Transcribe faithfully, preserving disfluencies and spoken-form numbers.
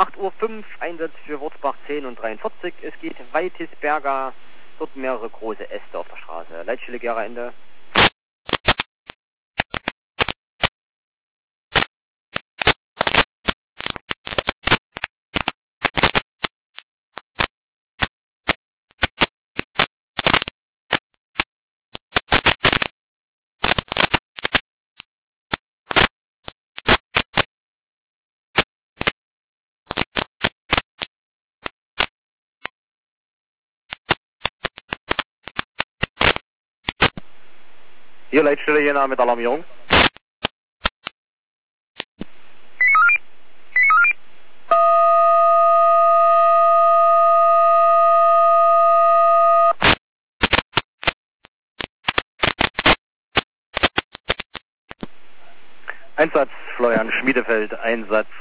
acht Uhr fünf, Einsatz für Wurzbach zehn und dreiundvierzig. Es geht Weitisberger, dort mehrere große Äste auf der Straße. Leitstelle Gera Ende. Hier Leitstelle Jena mit Alarmierung. Einsatz Florian Schmiedefeld, Einsatz